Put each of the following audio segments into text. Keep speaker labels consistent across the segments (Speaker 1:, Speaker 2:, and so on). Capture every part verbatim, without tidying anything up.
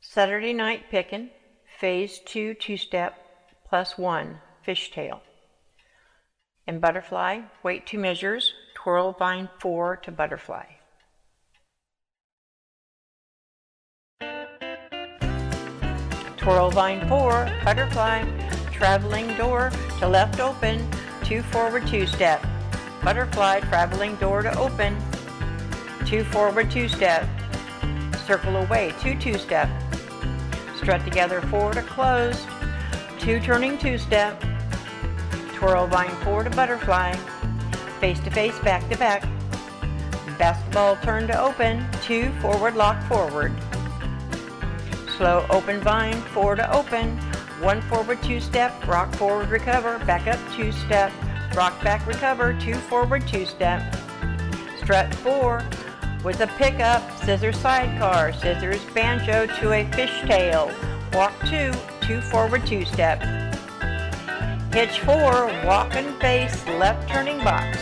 Speaker 1: Saturday Night Pickin', phase two, two-step, plus one, fishtail. In butterfly, wait two measures, twirl vine four to butterfly. Twirl vine four, butterfly, traveling door to left open, two forward two-step. Butterfly, traveling door to open, two forward two-step. Circle away, two two-step. Strut together four to close, two turning two-step. Twirl vine four to butterfly, face to face, back to back. Basketball turn to open, two forward lock forward. Slow open vine four to open, one forward two-step, rock forward recover, back up two-step, rock back recover, two forward two-step. Strut four with a pickup, scissors sidecar, scissors banjo to a fishtail, walk two, two forward two-step. Hitch four, walk and face, left turning box.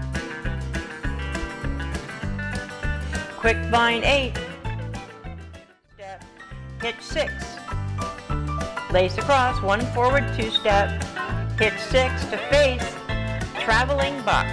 Speaker 1: Quick vine eight, step, hitch six. Lace across, one forward two-step, hitch six to face, traveling box.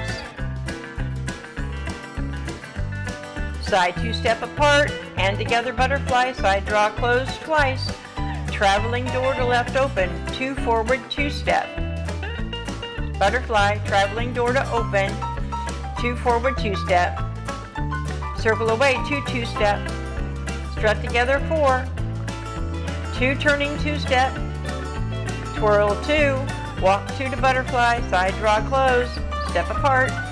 Speaker 1: Side two-step apart, and together butterfly, side draw close twice, traveling door to left open, two forward two-step. Butterfly, traveling door to open, two forward two-step. Circle away, two two-step. Strut together four, two turning two-step. Twirl two, walk two to butterfly, side draw close, step apart.